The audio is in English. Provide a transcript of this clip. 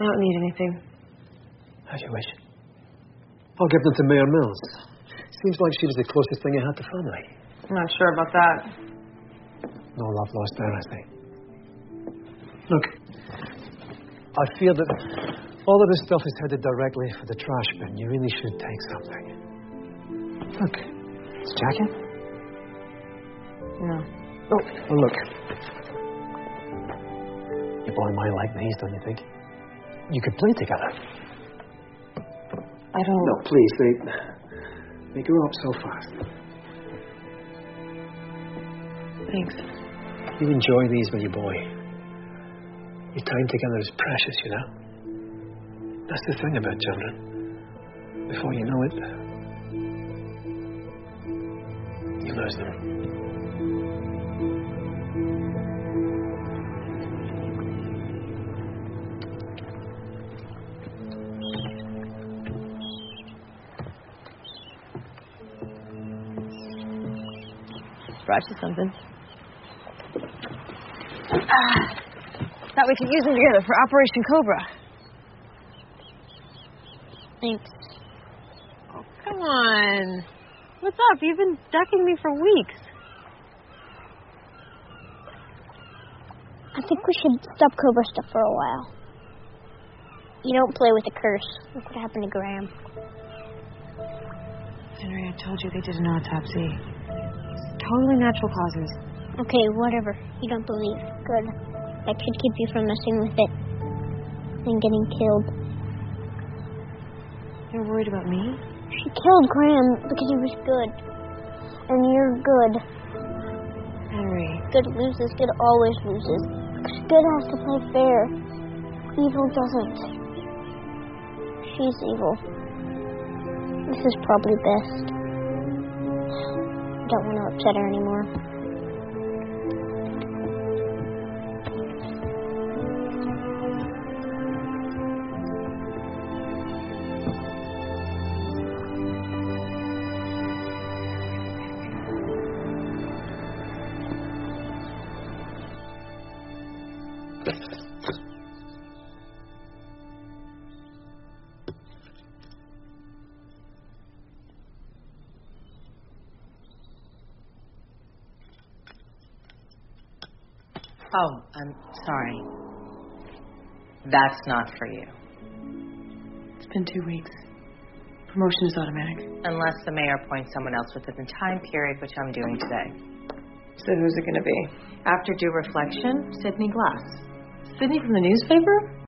don't need anything. As you wish. I'll give them to Mayor Mills. Seems like she was the closest thing you had to family. I'm not sure about that. No love lost there, I see. Look, I fear that all of this stuff is headed directly for the trash bin. You really should take something. Look, it's jacket. No. Oh, well, look. Your boy might like these, don't you think? You could play together. I don't... No, please, they grow up so fast. Thanks. You enjoy these with your boy. Your time together is precious, you know. That's the thing about children. Before you know it, you lose them. Brought you something. Thought we could use them together for Operation Cobra. Thanks. Oh, come on. What's up? You've been ducking me for weeks. I think we should stop Cobra stuff for a while. You don't play with a curse. Look what happened to Graham. Henry, I told you they did an autopsy. Totally natural causes. Okay, whatever. You don't believe. Good. That should keep you from messing with it and getting killed. You're worried about me? She killed Graham because he was good. And you're good. Henry. Good loses. Good always loses. Because good has to play fair. Evil doesn't. She's evil. This is probably best. I don't want to upset her anymore. Oh, I'm sorry. That's not for you. It's been 2 weeks. Promotion is automatic. Unless the mayor appoints someone else within the time period, which I'm doing today. So who's it going to be? After due reflection, Sydney Glass. Sydney from the newspaper?